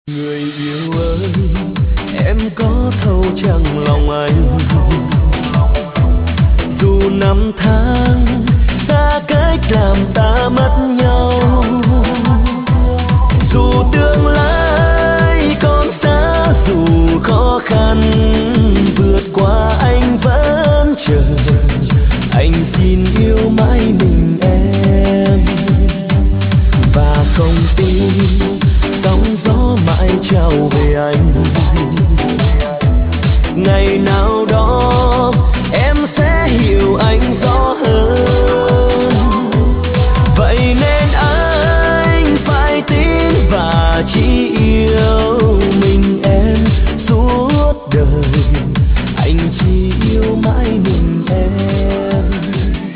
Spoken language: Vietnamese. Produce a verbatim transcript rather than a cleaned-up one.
Người yêu ơi, em có thấu chẳng lòng anh. Dù năm tháng xa cách làm ta mất nhau, dù tương lai còn xa, dù khó khăn vượt qua, anh vẫn chờ. Anh xin yêu mãi mình em, và không tin sóng gió mãi trao về anh. Ngày nào